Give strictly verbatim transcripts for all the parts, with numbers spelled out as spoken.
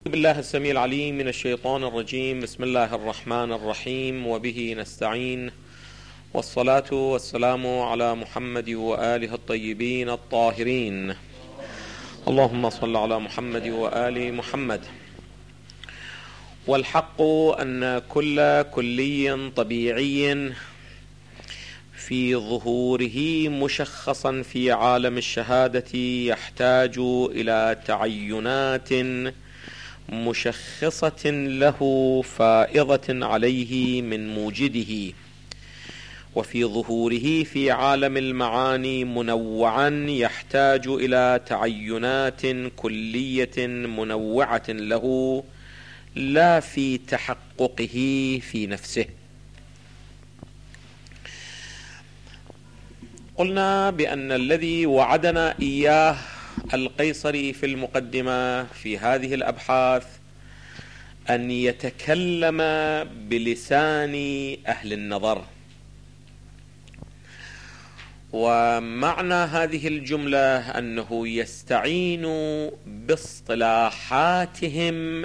بالله السميع العليم من الشيطان الرجيم. بسم الله الرحمن الرحيم، وبه نستعين، والصلاة والسلام على محمد وآله الطيبين الطاهرين. اللهم صل على محمد وآل محمد. والحق أن كل كلي طبيعي في ظهوره مشخصا في عالم الشهادة يحتاج إلى تعينات مشخصة له فائضة عليه من موجده، وفي ظهوره في عالم المعاني منوعا يحتاج إلى تعينات كلية منوعة له لا في تحققه في نفسه. قلنا بأن الذي وعدنا إياه القيصري في المقدمة في هذه الأبحاث أن يتكلم بلسان أهل النظر، ومعنى هذه الجملة أنه يستعين باصطلاحاتهم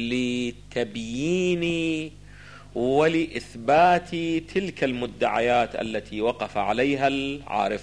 لتبيين ولإثبات تلك المدعيات التي وقف عليها العارف.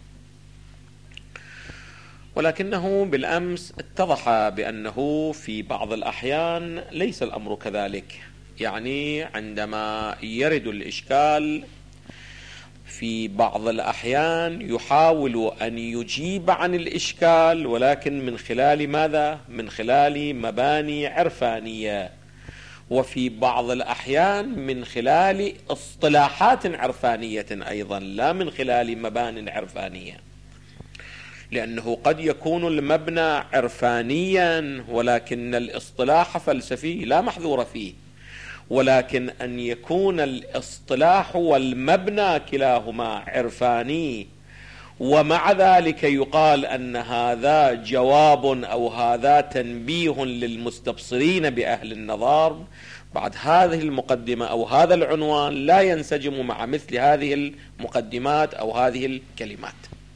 ولكنه بالأمس اتضح بأنه في بعض الأحيان ليس الأمر كذلك. يعني عندما يرد الإشكال في بعض الأحيان يحاول أن يجيب عن الإشكال، ولكن من خلال ماذا؟ من خلال مباني عرفانية، وفي بعض الأحيان من خلال اصطلاحات عرفانية أيضا، لا من خلال مبان عرفانية، لأنه قد يكون المبنى عرفانيا ولكن الاصطلاح فلسفي لا محذور فيه، ولكن أن يكون الاصطلاح والمبنى كلاهما عرفاني ومع ذلك يقال أن هذا جواب أو هذا تنبيه للمستبصرين بأهل النظر، بعد هذه المقدمة أو هذا العنوان لا ينسجم مع مثل هذه المقدمات أو هذه الكلمات.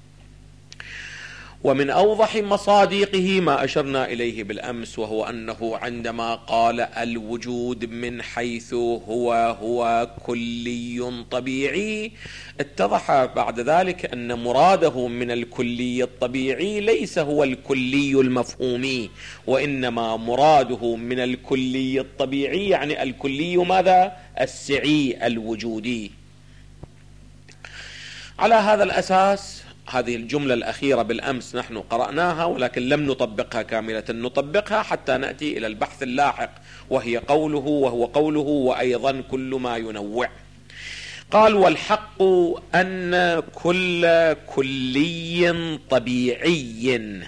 ومن أوضح مصادقه ما أشرنا إليه بالأمس، وهو أنه عندما قال الوجود من حيث هو هو كلي طبيعي، اتضح بعد ذلك أن مراده من الكلي الطبيعي ليس هو الكلي المفهومي، وإنما مراده من الكلي الطبيعي يعني الكلي ماذا؟ السعي الوجودي. على هذا الأساس هذه الجملة الأخيرة بالأمس نحن قرأناها ولكن لم نطبقها كاملة، نطبقها حتى نأتي إلى البحث اللاحق، وهي قوله وهو قوله وأيضا كل ما ينوع. قال والحق أن كل كلي طبيعي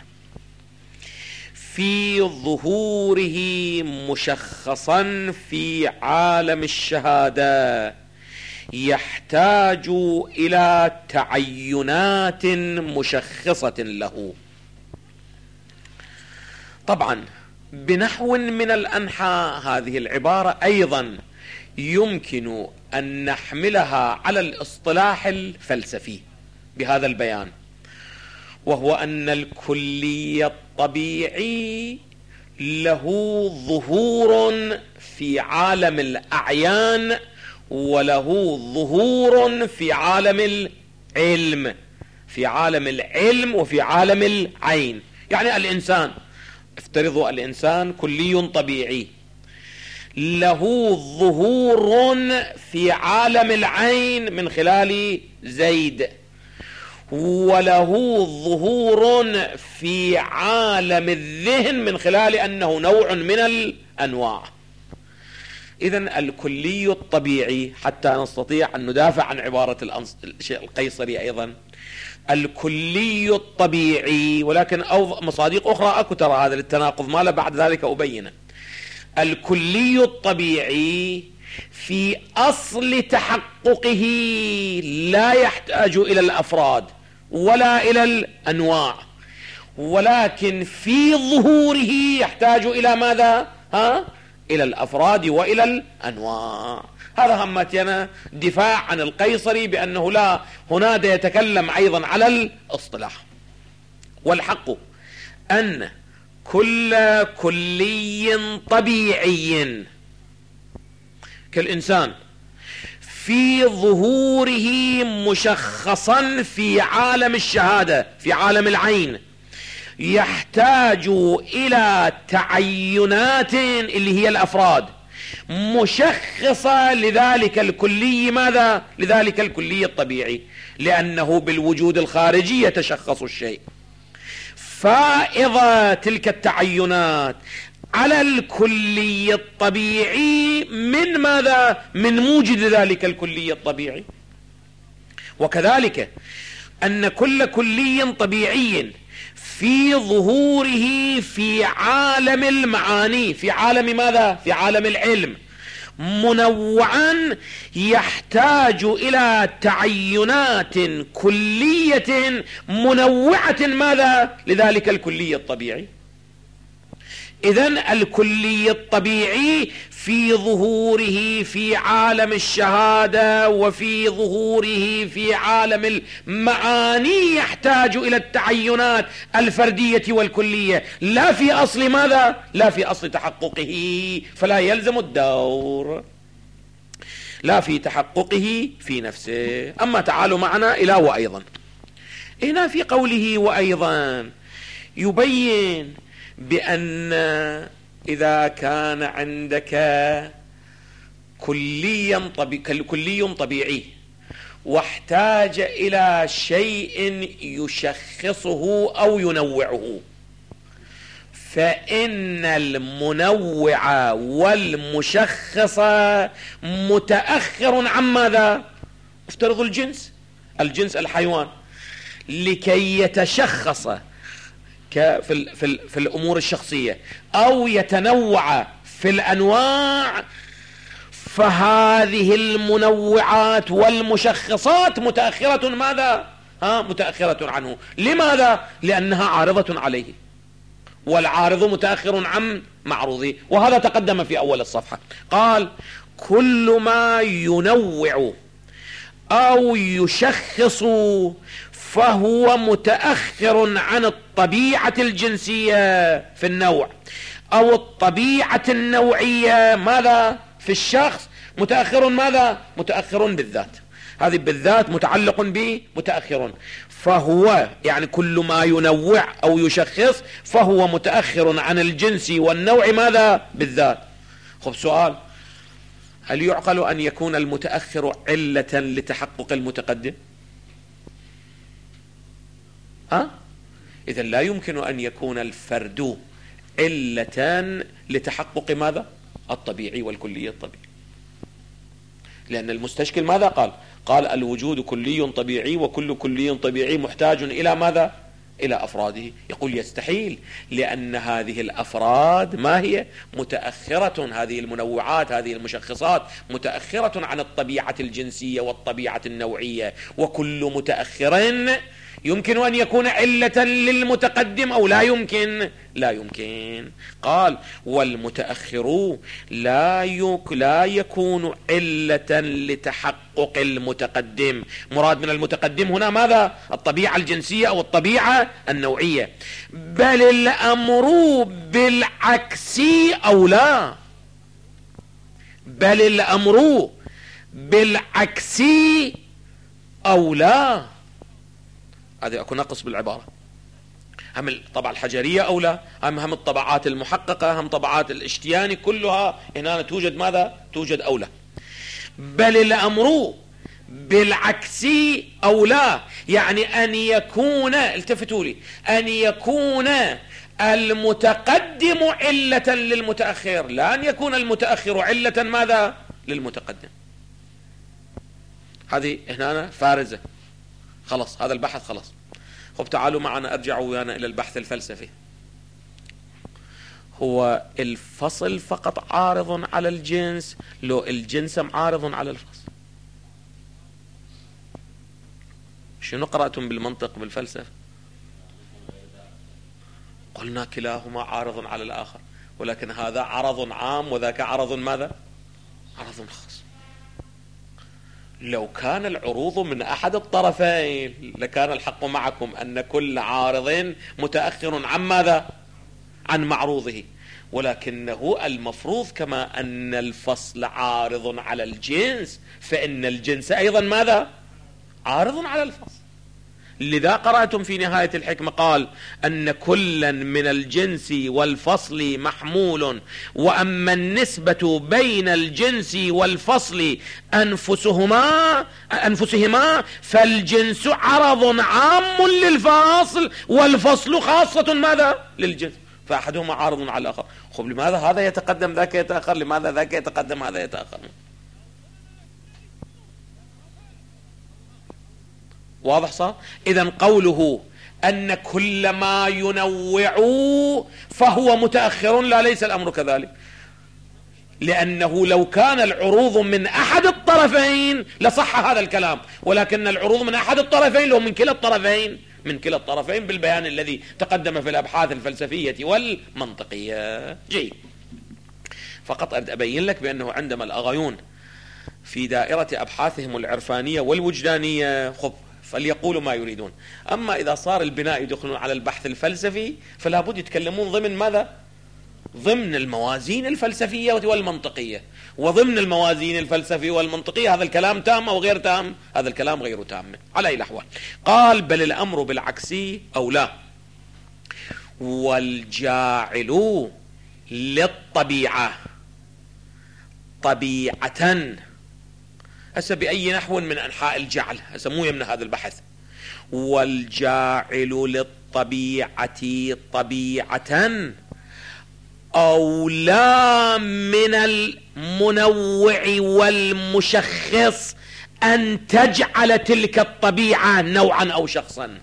في ظهوره مشخصا في عالم الشهادة يحتاج إلى تعينات مشخصة له. طبعا بنحو من الأنحاء هذه العبارة أيضا يمكن أن نحملها على الاصطلاح الفلسفي بهذا البيان، وهو أن الكلي الطبيعي له ظهور في عالم الأعيان وله ظهور في عالم العلم، في عالم العلم وفي عالم العين. يعني الإنسان، افترضوا الإنسان كلي طبيعي له ظهور في عالم العين من خلال زيد، وله ظهور في عالم الذهن من خلال أنه نوع من الأنواع. إذن الكلي الطبيعي، حتى نستطيع أن ندافع عن عبارة القيصري أيضا، الكلي الطبيعي، ولكن مصادق أخرى أكو ترى هذا التناقض ما له بعد ذلك أبينه. الكلي الطبيعي في أصل تحققه لا يحتاج إلى الأفراد ولا إلى الأنواع، ولكن في ظهوره يحتاج إلى ماذا؟ ها؟ إلى الأفراد وإلى الأنواع. هذا همتنا دفاع عن القيصري بأنه لا، هناك يتكلم أيضا على الاصطلاح. والحق أن كل كلي طبيعي كالإنسان في ظهوره مشخصا في عالم الشهادة، في عالم العين، يحتاج إلى تعينات اللي هي الأفراد مشخصة لذلك الكلي. ماذا؟ لذلك الكلي الطبيعي، لأنه بالوجود الخارجي يتشخص الشيء. فإذا تلك التعينات على الكلي الطبيعي من ماذا؟ من موجد ذلك الكلي الطبيعي. وكذلك أن كل كلي طبيعي في ظهوره في عالم المعاني، في عالم ماذا؟ في عالم العلم، منوعا يحتاج إلى تعينات كلية منوعة ماذا؟ لذلك الكلي الطبيعي. إذن الكلي الطبيعي في ظهوره في عالم الشهادة وفي ظهوره في عالم المعاني يحتاج إلى التعينات الفردية والكلية، لا في أصل ماذا؟ لا في أصل تحققه، فلا يلزم الدور، لا في تحققه في نفسه. أما تعالوا معنا إلى وأيضا. هنا في قوله وأيضا يبين بأن إذا كان عندك كليا طبيعي, كلي طبيعي واحتاج إلى شيء يشخصه أو ينوعه، فإن المنوع والمشخص متأخر عن ماذا؟ افترض الجنس، الجنس الحيوان لكي يتشخص في, في, في الأمور الشخصية أو يتنوع في الأنواع، فهذه المنوعات والمشخصات متأخرة ماذا؟ ها متأخرة عنه. لماذا؟ لأنها عارضة عليه، والعارض متأخر عن معروضه. وهذا تقدم في أول الصفحة. قال كل ما ينوع أو يشخص فهو متأخر عن الطبيعة الجنسية في النوع أو الطبيعة النوعية ماذا؟ في الشخص. متأخر ماذا؟ متأخر بالذات. هذه بالذات متعلق به متأخر، فهو يعني كل ما ينوع أو يشخص فهو متأخر عن الجنس والنوع ماذا؟ بالذات. خب سؤال، هل يعقل أن يكون المتأخر علة لتحقق المتقدم؟ ها؟ إذا لا يمكن أن يكون الفرد علة لتحقق ماذا؟ الطبيعي والكلي الطبيعي. لأن المستشكل ماذا قال؟ قال الوجود كلي طبيعي، وكل كلي طبيعي محتاج إلى ماذا؟ إلى أفراده. يقول يستحيل، لأن هذه الأفراد ما هي؟ متأخرة، هذه المنوعات هذه المشخصات متأخرة عن الطبيعة الجنسية والطبيعة النوعية، وكل متأخر يمكن أن يكون علة للمتقدم أو لا يمكن؟ لا يمكن. قال والمتأخر لا يك لا يكون علة لتحقق المتقدم. مراد من المتقدم هنا ماذا؟ الطبيعة الجنسية أو الطبيعة النوعية. بل الأمر بالعكس أو لا، بل الأمر بالعكس أو لا. هذا أكون نقص بالعبارة. هم الطبعة الحجرية أو لا، هم هم الطبعات المحققة، هم طبعات الاشتياني، كلها هنا توجد ماذا؟ توجد أو لا. بل الأمر بالعكس أو لا، يعني أن يكون، التفتوا لي، أن يكون المتقدم علة للمتأخر، لا أن يكون المتأخر علة ماذا؟ للمتقدم. هذه هنا فارزة. خلاص هذا البحث خلاص. خب تعالوا معنا، ارجعوا ويانا الى البحث الفلسفي. هو الفصل فقط عارض على الجنس، لو الجنس عارض على الفصل؟ شنو قرأتم بالمنطق بالفلسفة؟ قلنا كلاهما عارض على الآخر، ولكن هذا عرض عام وذاك عرض ماذا؟ عرض خاص. لو كان العروض من أحد الطرفين لكان الحق معكم أن كل عارض متأخر عن ماذا؟ عن معروضه، ولكنه المفروض كما أن الفصل عارض على الجنس فإن الجنس أيضا ماذا؟ عارض على الفصل. لذا قرأتم في نهاية الحكمة قال أن كلا من الجنس والفصل محمول، وأما النسبة بين الجنس والفصل أنفسهما أنفسهما فالجنس عرض عام للفاصل والفصل خاصة ماذا؟ للجنس، فأحدهما عارض على الآخر. خب لماذا هذا يتقدم ذاك يتأخر؟ لماذا ذاك يتقدم هذا يتأخر؟ واضح صار؟ إذن قوله أن كل ما ينوع فهو متأخر، لا ليس الأمر كذلك، لأنه لو كان العروض من أحد الطرفين لصح هذا الكلام، ولكن العروض من أحد الطرفين لو من كلا الطرفين من كلا الطرفين بالبيان الذي تقدم في الأبحاث الفلسفية والمنطقية. جيد. فقط أبين لك بأنه عندما الأغايون في دائرة أبحاثهم العرفانية والوجدانية خب فليقولوا ما يريدون، أما إذا صار البناء يدخلون على البحث الفلسفي فلا بد يتكلمون ضمن ماذا؟ ضمن الموازين الفلسفية والمنطقية، وضمن الموازين الفلسفية والمنطقية هذا الكلام تام أو غير تام؟ هذا الكلام غير تام على أي الأحوال. قال بل الأمر بالعكس أو لا، والجاعل للطبيعة طبيعة. هسه بأي نحو من أنحاء الجعل، هسه مو يمنى هذا البحث. والجاعل للطبيعة طبيعة أولى من المنوع والمشخص أن تجعل تلك الطبيعة نوعا أو شخصا.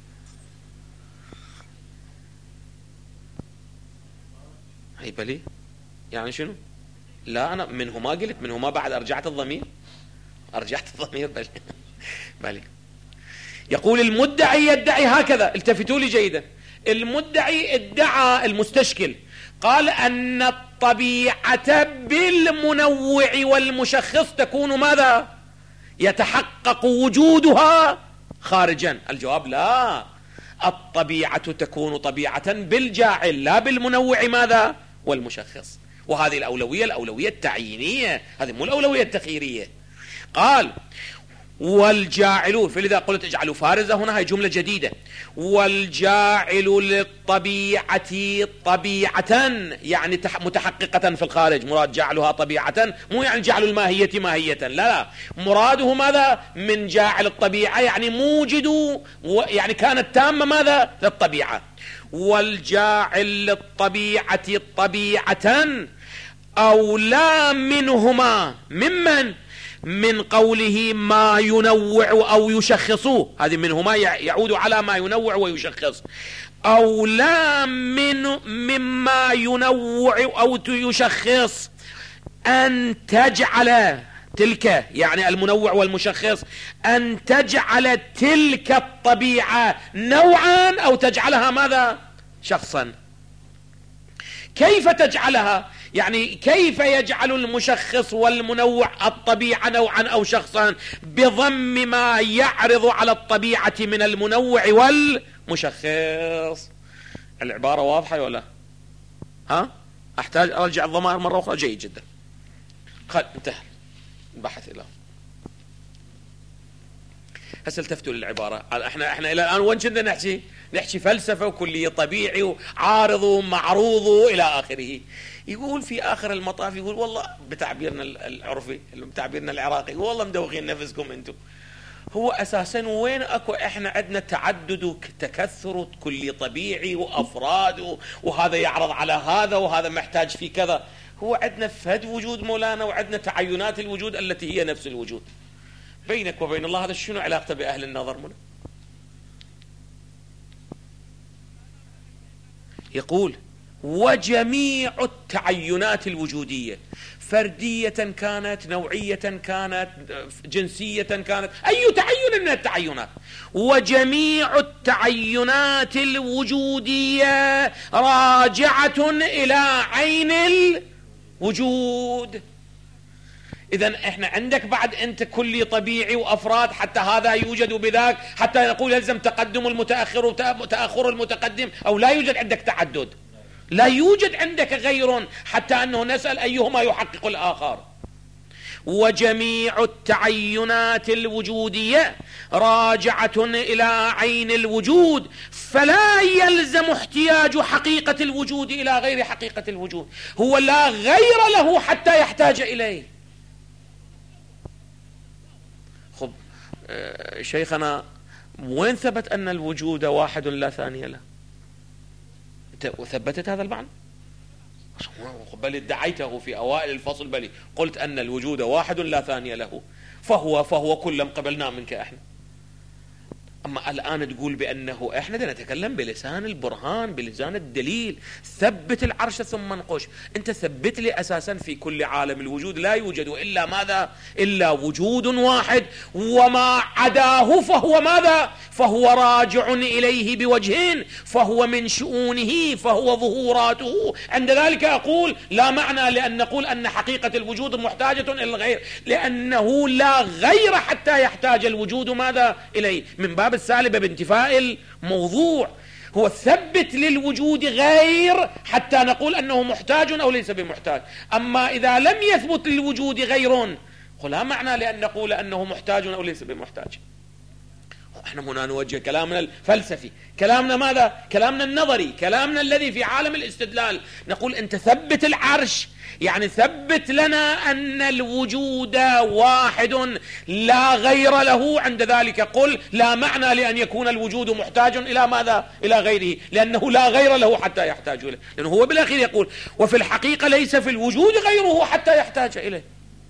هي بلي يعني شنو؟ لا أنا منهما قلت منهما بعد أرجعت الضمير أرجعت الضمير بلي بلي. يقول المدعي يدعي هكذا، التفتوا لي جيدا، المدعي ادعى المستشكل قال أن الطبيعة بالمنوع والمشخص تكون ماذا؟ يتحقق وجودها خارجا. الجواب لا، الطبيعة تكون طبيعة بالجاعل لا بالمنوع ماذا؟ والمشخص. وهذه الأولوية الأولوية التعيينية، هذه مو الأولوية التخييرية. قال والجاعل، فلذا قلت اجعلوا فارزة هنا، هي جملة جديدة. والجاعل للطبيعة طبيعة يعني متحققة في الخارج، مراد جعلها طبيعة مو يعني جعل الماهية ماهية، لا لا، مراده ماذا؟ من جاعل الطبيعة يعني موجد، يعني كانت تامة ماذا؟ للطبيعة. والجاعل للطبيعة طبيعة أولى منهما ممن؟ من قوله ما ينوع أو يشخص، هذه منهما يعود على ما ينوع ويشخص. أولى من مما ينوع أو يشخص أن تجعل تلك، يعني المنوع والمشخص، أن تجعل تلك الطبيعة نوعا أو تجعلها ماذا؟ شخصا. كيف تجعلها؟ يعني كيف يجعل المشخص والمنوع الطبيعة نوعا أو شخصا؟ بضم ما يعرض على الطبيعة من المنوع والمشخص. العبارة واضحة ولا ها؟ أحتاج أرجع الضمائر مرة أخرى؟ جيد جدا. خل انتهى البحث إلى هسه. التفتوا للعبارة. احنا احنا إلى الآن وين كنا نحكي؟ نحكي فلسفة وكلية طبيعي وعارض ومعروض إلى آخره. يقول في آخر المطاف يقول والله بتعبيرنا العرفي بتعبيرنا العراقي والله مدوخين نفسكم أنتم. هو أساسا وين أكو إحنا عندنا تعدد وتكثر كلي طبيعي وأفراد وهذا يعرض على هذا وهذا محتاج في كذا. هو عندنا فد وجود مولانا وعندنا تعينات الوجود التي هي نفس الوجود. بينك وبين الله هذا شنو علاقته بأهل النظر منه؟ يقول وجميع التعينات الوجودية فردية كانت نوعية كانت جنسية كانت أي تعين من التعينات، وجميع التعينات الوجودية راجعة إلى عين الوجود. إذن إحنا عندك بعد أنت كلي طبيعي وأفراد حتى هذا يوجد بذاك، حتى نقول يلزم تقدم المتأخر وتأخر المتقدم، أو لا يوجد عندك تعدد. لا يوجد عندك غير، حتى أنه نسأل أيهما يحقق الآخر. وجميع التعينات الوجودية راجعة إلى عين الوجود، فلا يلزم احتياج حقيقة الوجود إلى غير حقيقة الوجود، هو لا غير له حتى يحتاج إليه. خب شيخنا، وين ثبت أن الوجود واحد لا ثاني له؟ وثبتت هذا المعنى؟ بل ادعيته في أوائل الفصل، بل قلت أن الوجود واحد لا ثاني له، فهو فهو كلا قبلنا منك احنا. أما الآن تقول بأنه احنا نتكلم بلسان البرهان، بلسان الدليل. ثبت العرش ثم انقش. انت ثبت لي أساسا في كل عالم الوجود لا يوجد إلا ماذا؟ إلا وجود واحد، وما عداه فهو ماذا؟ فهو راجع إليه بوجهين، فهو من شؤونه، فهو ظهوراته. عند ذلك أقول لا معنى لأن نقول أن حقيقة الوجود محتاجة إلى الغير، لأنه لا غير حتى يحتاج الوجود ماذا؟ إليه، من باب السالبة بانتفاء الموضوع. هو ثبت للوجود غير حتى نقول أنه محتاج أو ليس بمحتاج. أما إذا لم يثبت للوجود غير، لا معنى لأن نقول أنه محتاج أو ليس بمحتاج. احنا هنا نوجه كلامنا الفلسفي، كلامنا ماذا؟ كلامنا النظري، كلامنا الذي في عالم الاستدلال. نقول انت ثبت العرش، يعني ثبت لنا أن الوجود واحد لا غير له. عند ذلك قل لا معنى لأن يكون الوجود محتاج إلى ماذا؟ إلى غيره، لأنه لا غير له حتى يحتاج إليه. لأنه هو بالأخير يقول وفي الحقيقة ليس في الوجود غيره حتى يحتاج إليه.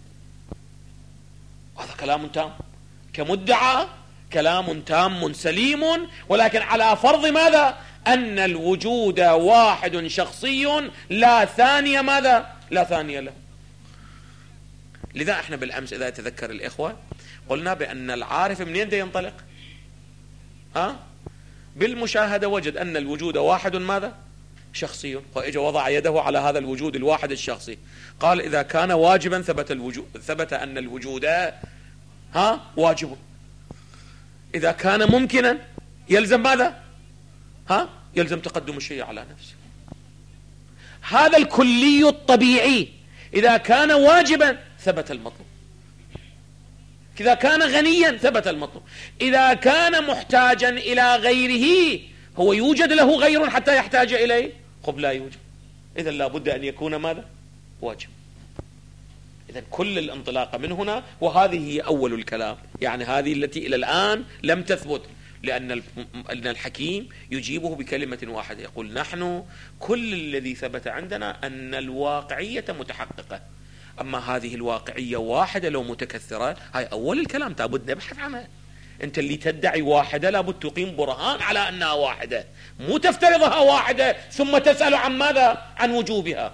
هذا كلام تام كمدعى، كلام تام سليم، ولكن على فرض ماذا؟ أن الوجود واحد شخصي لا ثانية ماذا؟ لا ثانية له. لذا احنا بالأمس إذا يتذكر الإخوة قلنا بأن العارف منين ده ينطلق؟ ها؟ بالمشاهدة وجد أن الوجود واحد ماذا؟ شخصي، فإجا وضع يده على هذا الوجود الواحد الشخصي، قال إذا كان واجبا ثبت الوجود، ثبت أن الوجود ها واجب. إذا كان ممكنا يلزم ماذا؟ ها؟ يلزم تقدم الشيء على نفسه. هذا الكلي الطبيعي إذا كان واجبا ثبت المطلوب، إذا كان غنيا ثبت المطلوب، إذا كان محتاجا إلى غيره هو يوجد له غير حتى يحتاج إليه؟ خب لا يوجد. إذن لابد أن يكون ماذا؟ واجب. إذن كل الانطلاق من هنا، وهذه هي أول الكلام، يعني هذه التي إلى الآن لم تثبت، لأن الحكيم يجيبه بكلمة واحدة، يقول نحن كل الذي ثبت عندنا أن الواقعية متحققة، أما هذه الواقعية واحدة لو متكثرة، هاي أول الكلام لابد نبحث عنها. أنت اللي تدعي واحدة لابد تقيم برهان على أنها واحدة، مو تفترضها واحدة ثم تسأل عن ماذا؟ عن وجوبها.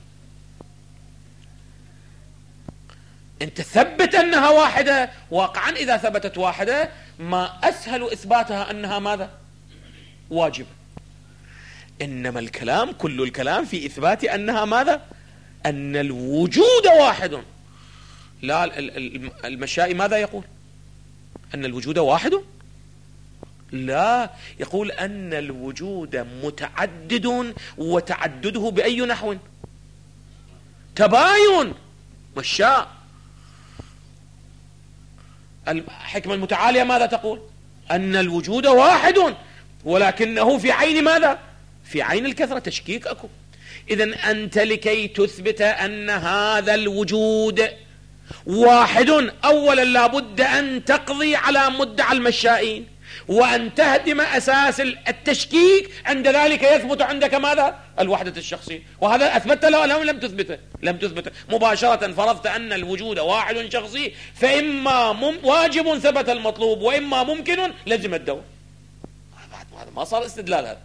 أنت ثبت أنها واحدة، واقعا إذا ثبتت واحدة ما أسهل إثباتها أنها ماذا؟ واجبة. إنما الكلام كل الكلام في إثبات أنها ماذا؟ أن الوجود واحد. لا، المشائي ماذا يقول؟ أن الوجود واحد؟ لا، يقول أن الوجود متعدد، وتعدده بأي نحو؟ تباين. مشاء الحكمة المتعالية ماذا تقول؟ أن الوجود واحد ولكنه في عين ماذا؟ في عين الكثرة. تشكيك أكو. إذن أنت لكي تثبت أن هذا الوجود واحد، أولا لابد أن تقضي على مدعى المشائين وأن تهدم أساس التشكيك. عند ذلك يثبت عندك ماذا؟ الوحدة الشخصية. وهذا أثبت له أو لم تثبته؟ لم تثبته. مباشرة فرضت أن الوجود واحد شخصي، فإما واجب ثبت المطلوب، وإما ممكن لزم الدور. هذا ما صار استدلال، هذا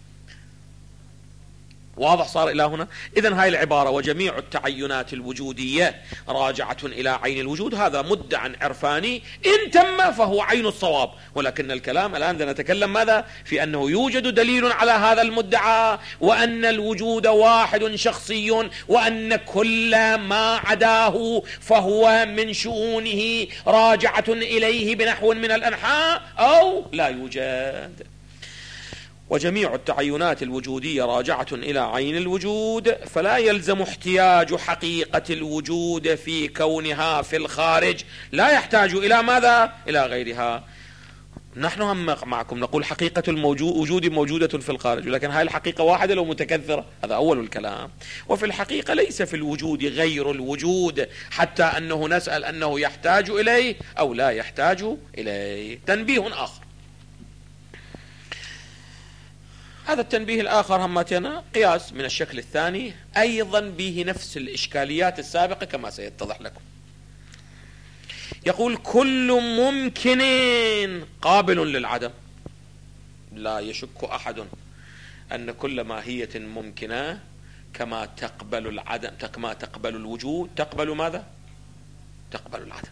واضح صار إلى هنا. إذن هاي العبارة وجميع التعينات الوجودية راجعة إلى عين الوجود، هذا مدعى عرفاني إن تم فهو عين الصواب، ولكن الكلام الآن نتكلم ماذا؟ في أنه يوجد دليل على هذا المدعى، وأن الوجود واحد شخصي، وأن كل ما عداه فهو من شؤونه راجعة إليه بنحو من الأنحاء أو لا يوجد. وجميع التعينات الوجودية راجعة إلى عين الوجود، فلا يلزم احتياج حقيقة الوجود في كونها في الخارج، لا يحتاج إلى ماذا؟ إلى غيرها. نحن هم معكم نقول حقيقة الوجود موجودة في الخارج، ولكن هاي الحقيقة واحدة لو متكثرة، هذا أول الكلام. وفي الحقيقة ليس في الوجود غير الوجود، حتى أنه نسأل أنه يحتاج إليه أو لا يحتاج إليه. تنبيه آخر، هذا التنبيه الآخر همتنا قياس من الشكل الثاني، أيضا به نفس الإشكاليات السابقة كما سيتضح لكم. يقول كل ممكن قابل للعدم. لا يشك أحد أن كل ماهية ممكنة كما تقبل العدم كما تقبل الوجود تقبل ماذا؟ تقبل العدم.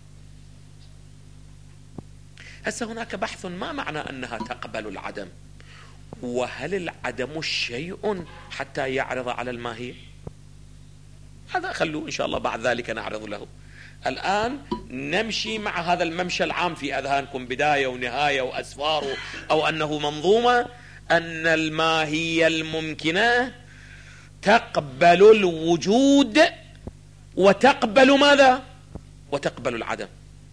هسه هناك بحث، ما معنى أنها تقبل العدم؟ وهل العدم شيء حتى يعرض على الماهية؟ هذا خلوا إن شاء الله بعد ذلك نعرض له. الآن نمشي مع هذا الممشى العام في أذهانكم، بداية ونهاية وأسفار، أو أنه منظومة، أن الماهية الممكنة تقبل الوجود وتقبل ماذا؟ وتقبل العدم.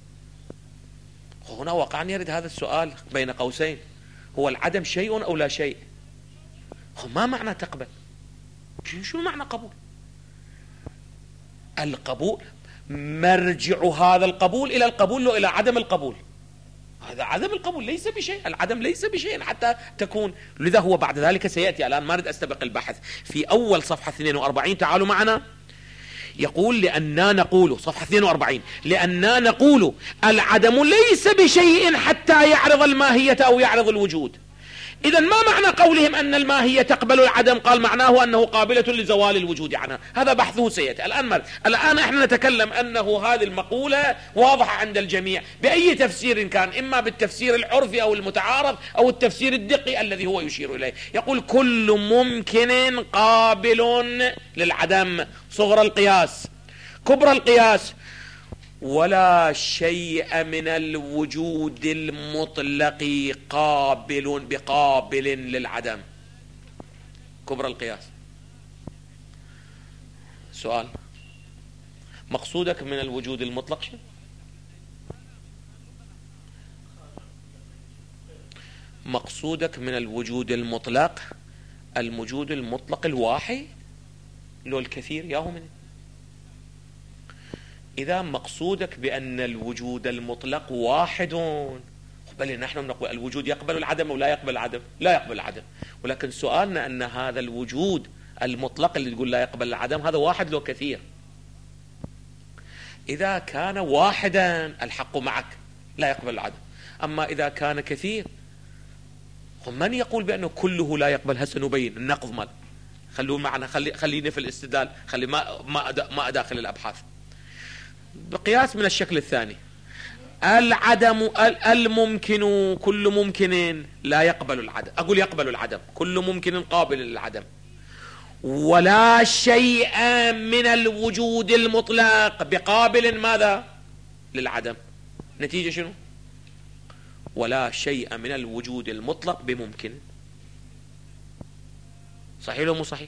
هنا وقعا يرد هذا السؤال بين قوسين، هو العدم شيء أو لا شيء؟ ما معنى تقبل؟ شو معنى قبول؟ القبول مرجع هذا القبول إلى القبول لو إلى عدم القبول. هذا عدم القبول ليس بشيء، العدم ليس بشيء حتى تكون. لذا هو بعد ذلك سيأتي، الآن ما أريد أستبق البحث، في أول صفحة اثنين وأربعين تعالوا معنا. يقول لأننا نقول، صفحة اثنين وأربعين، لأننا نقول العدم ليس بشيء حتى يعرض الماهية أو يعرض الوجود. إذا ما معنى قولهم أن الماهية تقبل العدم؟ قال معناه أنه قابلة لزوال الوجود عنها. هذا بحثه سيأتي. الآن مال. الآن احنا نتكلم أنه هذه المقولة واضحة عند الجميع بأي تفسير كان، إما بالتفسير العرفي أو المتعارف أو التفسير الدقي الذي هو يشير إليه. يقول كل ممكن قابل للعدم، صغر القياس كبر القياس، ولا شيء من الوجود المطلق قابل بقابل للعدم. كبر القياس. سؤال، مقصودك من الوجود المطلق شو؟ مقصودك من الوجود المطلق الوجود المطلق الواحد لو الكثير ياهو منه؟ إذا مقصودك بأن الوجود المطلق واحد، بل نحن نقول الوجود يقبل العدم أو لا يقبل العدم؟ لا يقبل العدم. ولكن سؤالنا أن هذا الوجود المطلق اللي تقول لا يقبل العدم هذا واحد لو كثير؟ إذا كان واحدا الحق معك لا يقبل العدم، أما إذا كان كثير من يقول بأنه كله لا يقبل؟ هسه نبين النقض مال. خلوا معنا، خلي خلينا في الاستدلال، خلي ما ما ما أداخل الأبحاث. بقياس من الشكل الثاني، العدم الممكن كل ممكن لا يقبل العدم، أقول يقبل العدم، كل ممكن قابل للعدم، ولا شيء من الوجود المطلق بقابل ماذا؟ للعدم. نتيجة شنو؟ ولا شيء من الوجود المطلق بممكن. صحيح ولا مو صحيح؟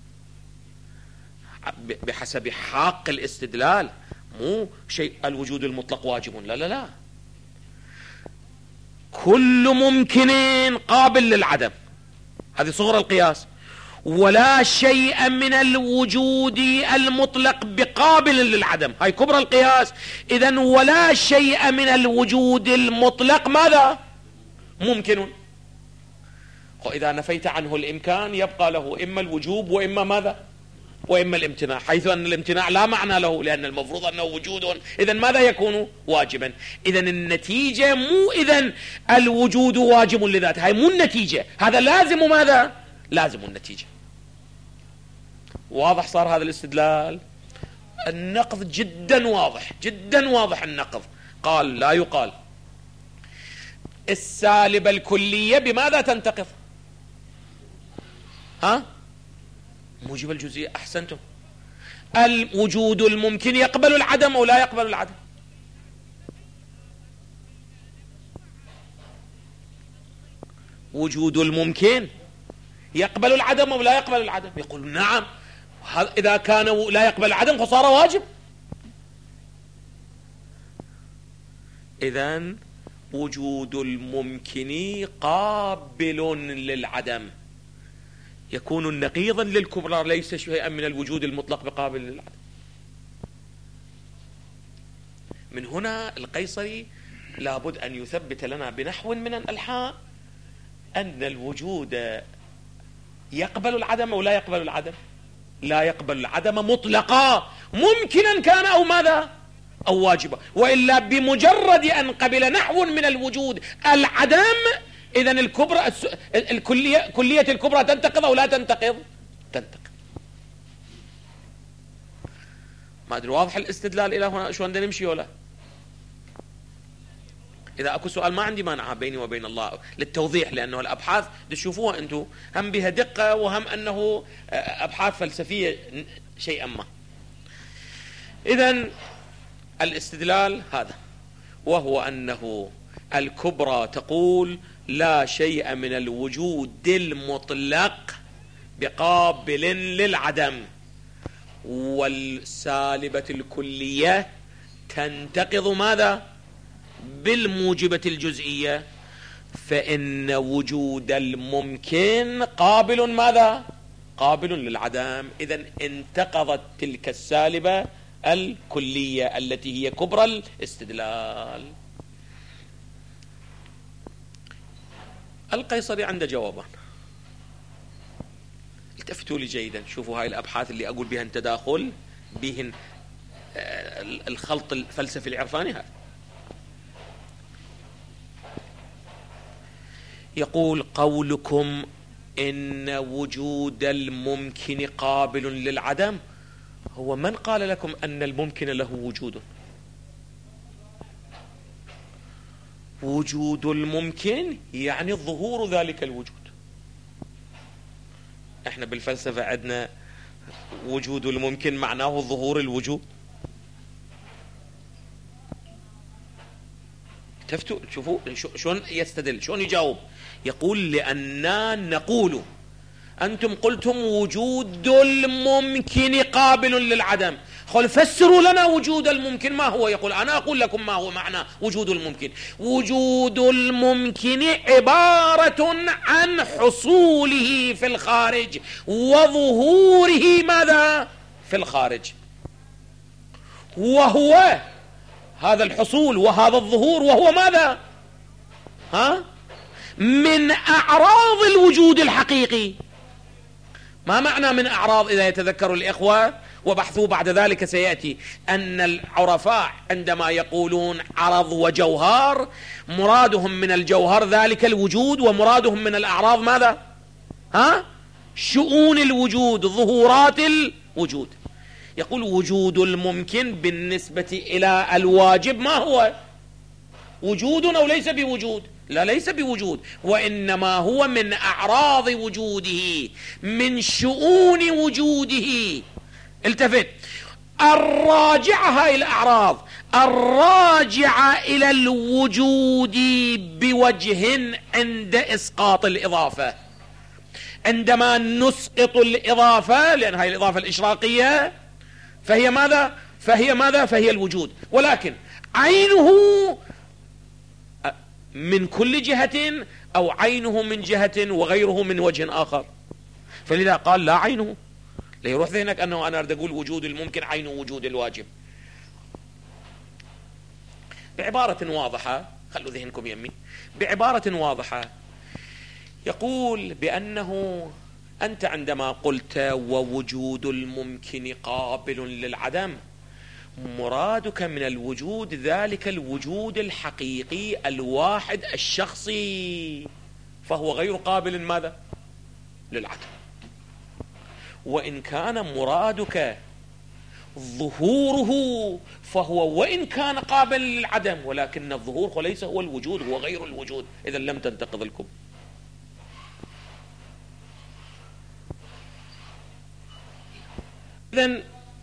بحسب حق الاستدلال، مو شيء الوجود المطلق واجب، لا لا لا، كل ممكن قابل للعدم، هذه صغر القياس. ولا شيء من الوجود المطلق بقابل للعدم، هاي كبرى القياس. إذن ولا شيء من الوجود المطلق ماذا؟ ممكن. إذا نفيت عنه الإمكان يبقى له إما الوجوب وإما ماذا؟ وإما الامتناع، حيث أن الامتناع لا معنى له لأن المفروض أنه وجود. إذن ماذا يكون؟ واجبا. إذن النتيجة مو إذن الوجود واجب لذاته، هاي مو النتيجة، هذا لازم ماذا؟ لازم النتيجة. واضح صار هذا الاستدلال؟ النقض جدا واضح، جدا واضح النقض. قال لا يقال السالبة الكلية بماذا تنتقض؟ ها؟ موجب الجزئية. أحسنتم. الوجود الممكن يقبل العدم أو لا يقبل العدم؟ وجود الممكن يقبل العدم أو لا يقبل العدم؟ يقول نعم، إذا كان لا يقبل العدم فصار واجب. إذن وجود الممكن قابل للعدم يكون نقيضا للكبرى، ليس شيئا من الوجود المطلق بقابل للعدم. من هنا القيصري لابد أن يثبت لنا بنحو من الألحاء أن الوجود يقبل العدم أو لا يقبل العدم. لا يقبل العدم مطلقا، ممكنا كان أو ماذا أو واجبا، وإلا بمجرد أن قبل نحو من الوجود العدم إذن الكبرى الكلية كلية الكبرى تنتقض أو لا تنتقض؟ تنتقض. ما أدري واضح الاستدلال إلى هنا شو عندنا نمشي ولا؟ إذا أكو سؤال ما عندي مانع بيني وبين الله للتوضيح، لأنه الأبحاث تشوفوها أنتم هم بها دقة وهم أنه أبحاث فلسفية شيئا ما. إذن الاستدلال هذا، وهو أنه الكبرى تقول لا شيء من الوجود المطلق بقابل للعدم، والسالبة الكلية تنتقض ماذا؟ بالموجبة الجزئية، فإن وجود الممكن قابل ماذا؟ قابل للعدم. إذن انتقضت تلك السالبة الكلية التي هي كبرى الاستدلال. القيصري عنده جوابان، التفتوا لي جيدا، شوفوا هاي الأبحاث اللي أقول بها التداخل بهن الخلط الفلسفي العرفاني هذا. يقول قولكم إن وجود الممكن قابل للعدم، هو من قال لكم أن الممكن له وجود؟ وجود الممكن يعني ظهور ذلك الوجود. احنا بالفلسفة عندنا وجود الممكن معناه ظهور الوجود. تفتوا شوفوا شلون يستدل، شلون يجاوب. يقول لأننا نقول، أنتم قلتم وجود الممكن قابل للعدم، قل فسروا لنا وجود الممكن ما هو. يقول أنا أقول لكم ما هو معنى وجود الممكن. وجود الممكن عبارة عن حصوله في الخارج وظهوره ماذا؟ في الخارج، وهو هذا الحصول وهذا الظهور وهو ماذا؟ ها؟ من أعراض الوجود الحقيقي. ما معنى من أعراض؟ إذا يتذكر الإخوة وبحثوا بعد ذلك سيأتي أن العرفاء عندما يقولون عرض وجوهر مرادهم من الجوهر ذلك الوجود، ومرادهم من الأعراض ماذا؟ ها؟ شؤون الوجود، ظهورات الوجود. يقول وجود الممكن بالنسبة إلى الواجب ما هو؟ وجود أو ليس بوجود؟ لا، ليس بوجود، وإنما هو من أعراض وجوده، من شؤون وجوده. التفت، الراجعة هاي الأعراض الراجعة إلى الوجود بوجه عند إسقاط الإضافة. عندما نسقط الإضافة، لأن هاي الإضافة الإشراقية، فهي ماذا؟ فهي ماذا؟ فهي الوجود، ولكن عينه من كل جهة أو عينه من جهة وغيره من وجه آخر. فلذا قال لا عينه، لا يروح ذهنك أنه أنا أريد أقول وجود الممكن عينه وجود الواجب. بعبارة واضحة، خلوا ذهنكم يمي، بعبارة واضحة يقول بأنه أنت عندما قلت ووجود الممكن قابل للعدم، مرادك من الوجود ذلك الوجود الحقيقي الواحد الشخصي، فهو غير قابل ماذا؟ للعدم. وإن كان مرادك ظهوره فهو وإن كان قابل للعدم، ولكن الظهور وليس هو الوجود، هو غير الوجود. إذا لم تنتقض الكم. إذن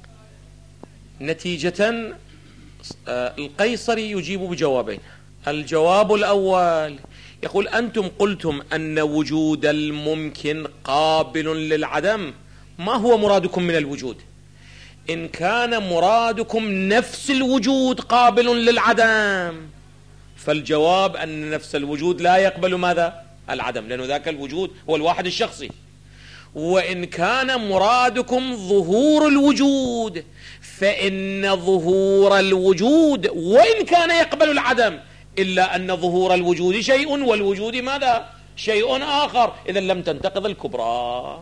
نتيجة القيصري يجيب بجوابين. الجواب الأول يقول أنتم قلتم أن وجود الممكن قابل للعدم، ما هو مرادكم من الوجود؟ إن كان مرادكم نفس الوجود قابل للعدم، فالجواب أن نفس الوجود لا يقبل ماذا؟ العدم، لأنه ذاك الوجود هو الواحد الشخصي. وإن كان مرادكم ظهور الوجود، فإن ظهور الوجود وإن كان يقبل العدم، إلا أن ظهور الوجود شيء والوجود ماذا؟ شيء آخر، إذا لم تنتقض الكبرى.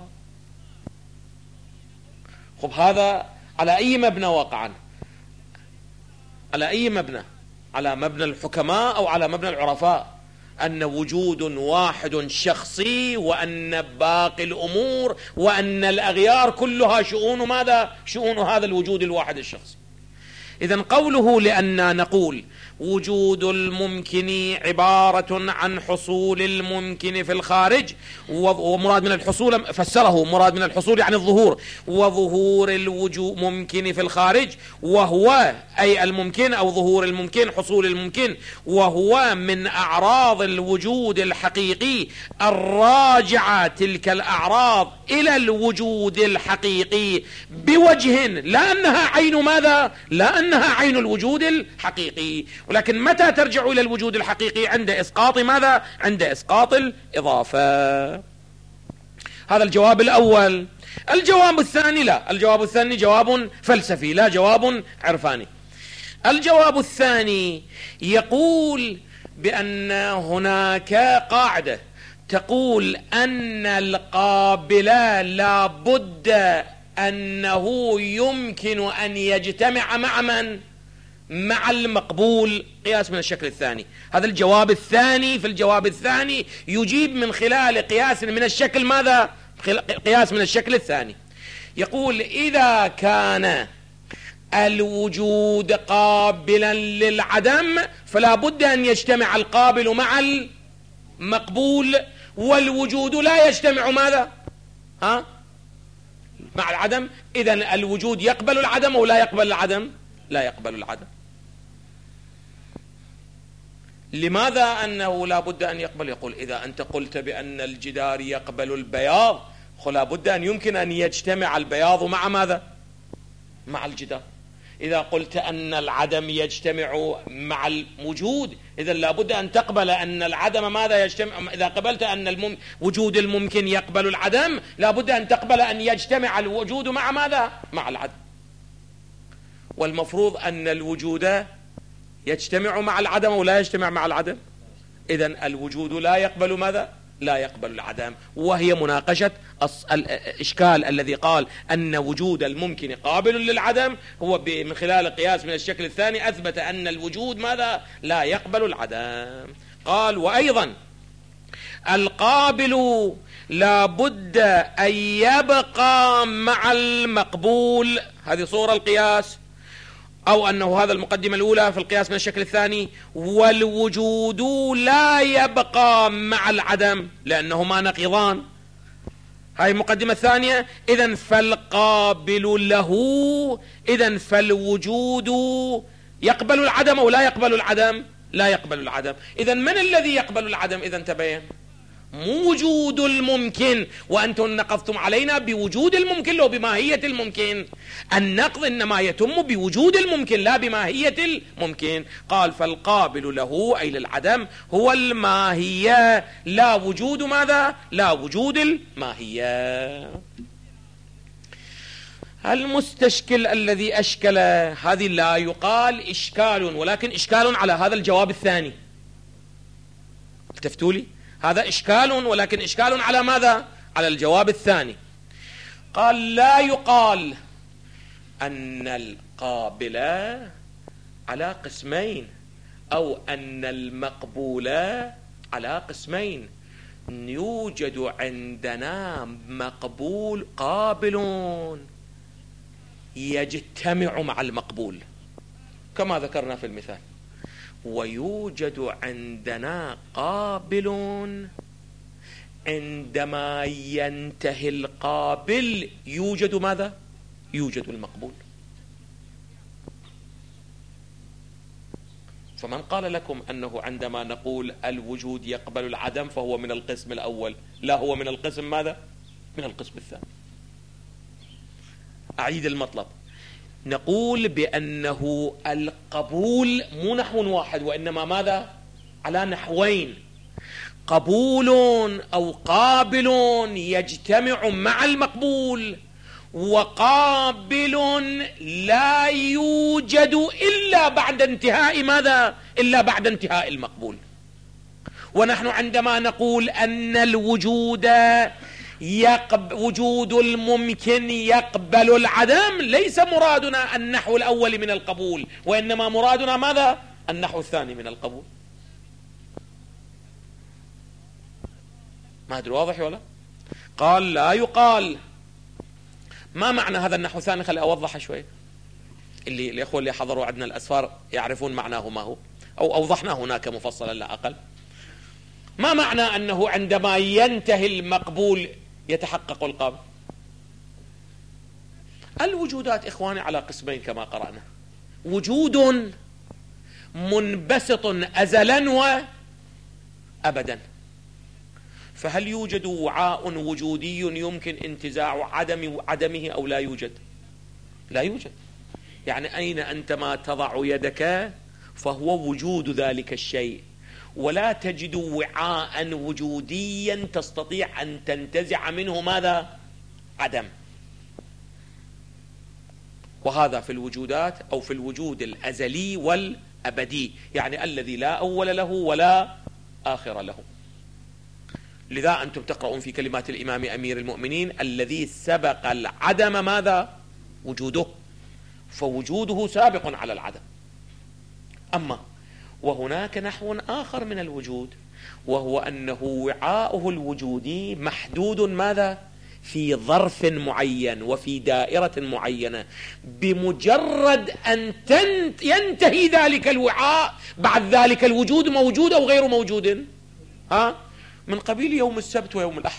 خب هذا على أي مبنى واقعا؟ على أي مبنى؟ على مبنى الحكماء أو على مبنى العرفاء؟ أن وجود واحد شخصي، وأن باقي الأمور وأن الأغيار كلها شؤون ماذا؟ شؤون هذا الوجود الواحد الشخصي. إذن قوله لأننا نقول وجود الممكن عبارة عن حصول الممكن في الخارج، ومراد من الحصول فسره مراد من الحصول يعني الظهور، وظهور الوجود ممكن في الخارج، وهو أي الممكن أو ظهور الممكن حصول الممكن، وهو من أعراض الوجود الحقيقي الراجعة تلك الأعراض إلى الوجود الحقيقي بوجه لا أنها عين ماذا؟ لا أنها عين الوجود الحقيقي، ولكن متى ترجع إلى الوجود الحقيقي؟ عند إسقاط ماذا؟ عند إسقاط الإضافة. هذا الجواب الأول. الجواب الثاني لا، الجواب الثاني جواب فلسفي لا جواب عرفاني. الجواب الثاني يقول بأن هناك قاعدة تقول أن القابل لا بد أنه يمكن أن يجتمع مع من؟ مع المقبول، قياس من الشكل الثاني. هذا الجواب الثاني. في الجواب الثاني يجيب من خلال قياس من الشكل ماذا؟ قياس من الشكل الثاني. يقول إذا كان الوجود قابلا للعدم فلا بد أن يجتمع القابل مع المقبول، والوجود لا يجتمع ماذا؟ ها؟ مع العدم. إذن الوجود يقبل العدم أو لا يقبل العدم؟ لا يقبل العدم. لماذا أنه لا بد أن يقبل؟ يقول إذا أنت قلت بأن الجدار يقبل البياض، فلا بد أن يمكن أن يجتمع البياض مع ماذا؟ مع الجدار. إذا قلت أن العدم يجتمع مع الوجود، إذا لا بد أن تقبل أن العدم ماذا يجتمع. إذا قبلت أن الوجود وجود الممكن يقبل العدم، لا بد أن تقبل أن يجتمع الوجود مع ماذا؟ مع العدم. والمفروض أن الوجود يجتمع مع العدم ولا يجتمع مع العدم. إذن الوجود لا يقبل ماذا؟ لا يقبل العدم. وهي مناقشة الإشكال الذي قال أن وجود الممكن قابل للعدم، هو من خلال قياس من الشكل الثاني أثبت أن الوجود ماذا؟ لا يقبل العدم. قال وأيضا القابل لا بد أن يبقى مع المقبول. هذه صورة القياس، أو أنه هذا المقدمة الأولى في القياس من الشكل الثاني. والوجود لا يبقى مع العدم لأنهما نقيضان. هاي المقدمة الثانية. إذن فالقابل له، إذن فالوجود يقبل العدم أو لا يقبل العدم؟ لا يقبل العدم. إذن من الذي يقبل العدم؟ إذن تبين وجود الممكن، وأنتم نقضتم علينا بوجود الممكن لو بماهية الممكن. النقض إنما يتم بوجود الممكن لا بماهية الممكن. قال فالقابل له أي للعدم هو الماهية لا وجود ماذا؟ لا وجود الماهية. المستشكل الذي أشكل هذه لا يقال إشكال، ولكن إشكال على هذا الجواب الثاني. التفتوا لي، هذا إشكال ولكن إشكال على ماذا؟ على الجواب الثاني. قال لا يقال أن القابل على قسمين أو أن المقبول على قسمين. يوجد عندنا مقبول قابل يجتمع مع المقبول كما ذكرنا في المثال، ويوجد عندنا قابل عندما ينتهي القابل يوجد ماذا؟ يوجد المقبول. فمن قال لكم أنه عندما نقول الوجود يقبل العدم فهو من القسم الأول، لا هو من القسم ماذا؟ من القسم الثاني. أعيد المطلب، نقول بأنه القبول مو نحو واحد، وإنما ماذا؟ على نحوين: قبول أو قابل يجتمع مع المقبول، وقابل لا يوجد إلا بعد انتهاء ماذا؟ إلا بعد انتهاء المقبول. ونحن عندما نقول أن الوجود يقب وجود الممكن يقبل العدم، ليس مرادنا النحو الأول من القبول، وإنما مرادنا ماذا؟ النحو الثاني من القبول. ما أدري واضح ولا؟ قال لا يقال. ما معنى هذا النحو الثاني؟ خلي أوضح شوي، اللي الأخوة اللي حضروا عندنا الأسفار يعرفون معناه ما هو، أو أوضحنا هناك مفصلا لا أقل. ما معنى أنه عندما ينتهي المقبول يتحقق القابل؟ الوجودات إخواني على قسمين كما قرأنا: وجود منبسط أزلا وأبدا. فهل يوجد وعاء وجودي يمكن انتزاع عدم عدمه أو لا يوجد؟ لا يوجد. يعني أين أنت ما تضع يدك فهو وجود ذلك الشيء، ولا تجد وعاء وجوديا تستطيع أن تنتزع منه ماذا؟ عدم. وهذا في الوجودات أو في الوجود الأزلي والأبدي، يعني الذي لا أول له ولا آخر له. لذا أنتم تقرؤون في كلمات الإمام أمير المؤمنين: الذي سبق العدم ماذا؟ وجوده. فوجوده سابق على العدم. أما وهناك نحو آخر من الوجود، وهو أنه وعاؤه الوجودي محدود ماذا؟ في ظرف معين وفي دائرة معينة. بمجرد أن ينتهي ذلك الوعاء بعد ذلك الوجود موجود أو غير موجود؟ ها؟ من قبيل يوم السبت ويوم الأحد.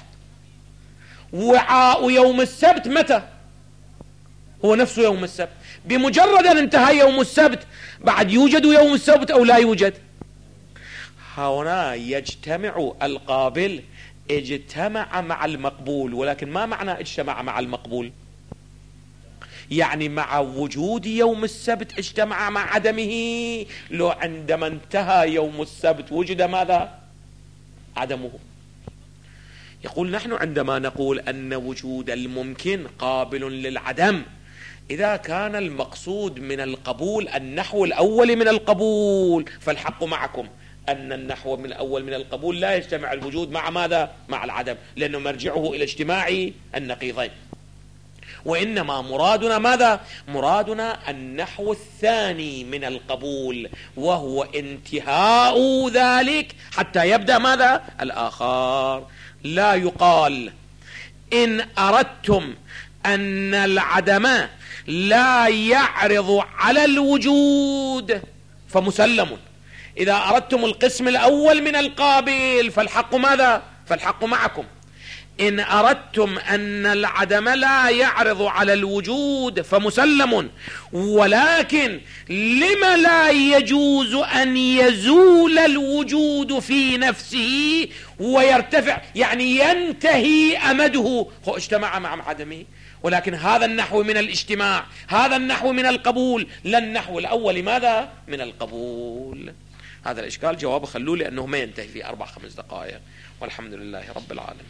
وعاء يوم السبت متى؟ هو نفسه يوم السبت. بمجرد أن انتهى يوم السبت بعد يوجد يوم السبت أو لا يوجد؟ هنا يجتمع القابل، اجتمع مع المقبول. ولكن ما معنى اجتمع مع المقبول؟ يعني مع وجود يوم السبت اجتمع مع عدمه، لو عندما انتهى يوم السبت وجد ماذا؟ عدمه. يقول نحن عندما نقول أن وجود الممكن قابل للعدم، إذا كان المقصود من القبول النحو الأول من القبول، فالحق معكم أن النحو من الأول من القبول لا يجتمع الوجود مع ماذا؟ مع العدم، لأنه مرجعه إلى اجتماع النقيضين. وإنما مرادنا ماذا؟ مرادنا النحو الثاني من القبول، وهو انتهاء ذلك حتى يبدأ ماذا؟ الآخر. لا يقال إن أردتم أن العدم لا يعرض على الوجود فمسلم. إذا أردتم القسم الأول من القابل فالحق ماذا؟ فالحق معكم. إن أردتم أن العدم لا يعرض على الوجود فمسلم. ولكن لما لا يجوز أن يزول الوجود في نفسه ويرتفع، يعني ينتهي أمده؟ هو اجتمع مع عدمه، ولكن هذا النحو من الاجتماع، هذا النحو من القبول، لا النحو الأول ماذا؟ من القبول. هذا الإشكال جوابه خلوه، لأنه ما ينتهي في أربع خمس دقائق. والحمد لله رب العالمين.